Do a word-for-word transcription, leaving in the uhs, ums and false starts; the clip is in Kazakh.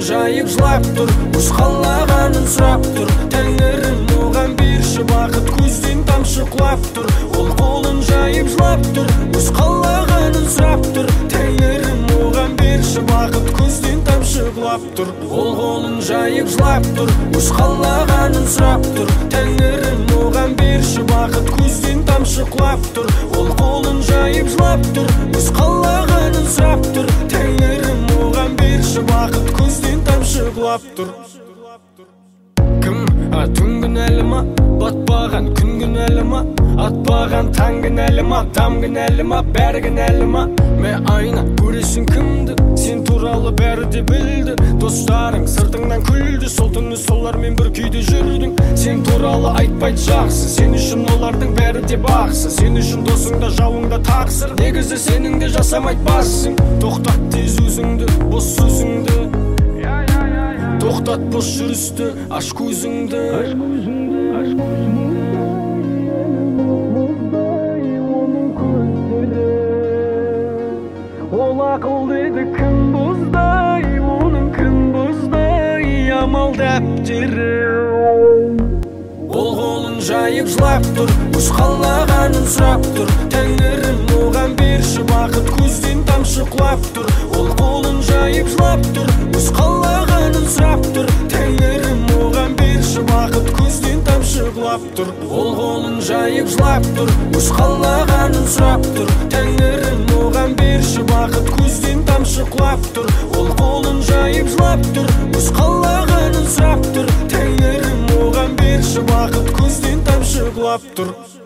жайып жылап тұр, өз қалағанын сұрап тұр. Тәңірім оған берші бақыт, көзден тамшы құлап тұр. Ол қолын жайып жылап тұр, өз қалағанын сұрап тұр. Тәңірім оған берші бақыт, көзден тамшы құлап тұр. Ол қолын жайып жылап тұр, өз қалағанын сұрап тұр. Тәңірім оған берші бақыт, көзден тамшы құлап тұр. Ол қолын жайып жылап тұр, өз қалағанын сұрап тұр. Тәңірім оған берші бақыт, көзден тамшы құлап тұр. Кім, а түн кінәлі ма, батпаған күн кінәлі ма, атпаған таң кінәлі ма, там кінәлі ма, бәрі кінәлі ма? Мә айна көресің кімді, сен туралы бәрі де білді. Достарың сыртыңнан күлді, сол түні солармен бір күйде жүрдің. Сен туралы айтпайды жақсы, сен үшін олардың бәрі де бақсы. Сен үшін досыңда жауыңда тақсыр, негізі сенің де жасамайды бассың. Тоқтат тез өзіңді, бос сөзіңді, тоқтат бос жүрісті, аш көзіңді. Ол ақыл деді кім бұздай, оның кім бұздай, амал дәптері. Ол қолын жайып жылап тұр, өз қалағанын сұрап тұр. Тәңірім оған берші бақыт, көзден тамшы құлап тұр. Ол қолын жайып жылап тұр, өз қалағанын сұрап тұр. Тәңірім оған берші бақыт, көзден тамшы құлап тұр. Ол қолын жайып жылап тұр, өз қалағанын сұрап тұр. Тәңірім оған берші бақыт, көзден тамшы құлап тұр. Ол қолын жайып жылап тұр, өз қалағанын сұрап тұр. Тәңірім оған берші бақыт, көзден тамшы құлап тұр.